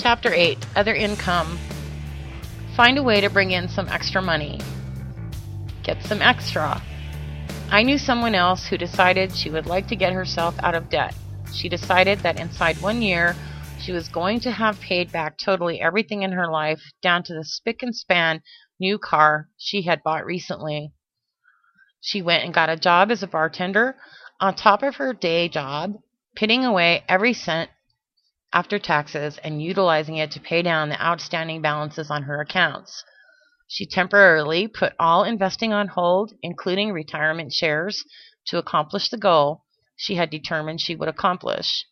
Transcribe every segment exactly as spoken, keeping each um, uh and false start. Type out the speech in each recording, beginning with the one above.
Chapter eight. Other income. Find a way to bring in some extra money. Get some extra. I knew someone else who decided she would like to get herself out of debt. She decided that inside one year, she was going to have paid back totally everything in her life, down to the spick and span new car she had bought recently. She went and got a job as a bartender on top of her day job, pitting away every cent after taxes and utilizing it to pay down the outstanding balances on her accounts. She temporarily put all investing on hold, including retirement shares, to accomplish the goal she had determined she would accomplish.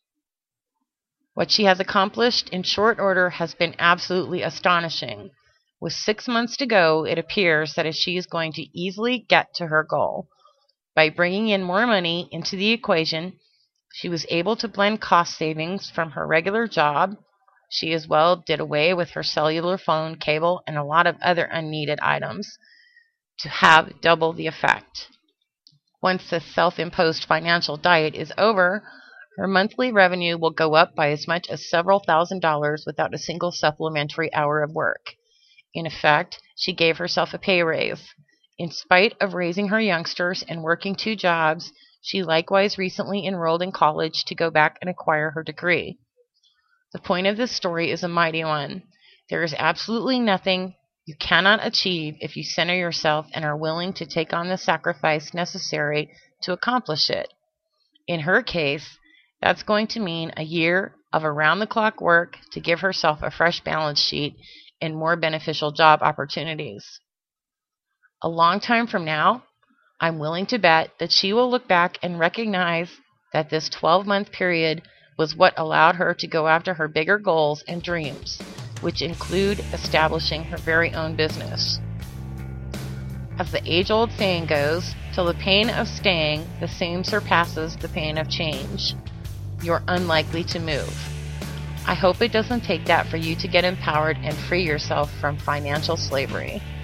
What she has accomplished in short order has been absolutely astonishing. With six months to go, it appears that she is going to easily get to her goal. By bringing in more money into the equation, she was able to blend cost savings from her regular job. She as well did away with her cellular phone, cable, and a lot of other unneeded items to have double the effect. Once the self-imposed financial diet is over, her monthly revenue will go up by as much as several thousand dollars without a single supplementary hour of work. In effect, she gave herself a pay raise. In spite of raising her youngsters and working two jobs, she likewise recently enrolled in college to go back and acquire her degree. The point of this story is a mighty one. There is absolutely nothing you cannot achieve if you center yourself and are willing to take on the sacrifice necessary to accomplish it. In her case, that's going to mean a year of around-the-clock work to give herself a fresh balance sheet and more beneficial job opportunities. A long time from now, I'm willing to bet that she will look back and recognize that this twelve-month period was what allowed her to go after her bigger goals and dreams, which include establishing her very own business. As the age-old saying goes, till the pain of staying the same surpasses the pain of change, you're unlikely to move. I hope it doesn't take that for you to get empowered and free yourself from financial slavery.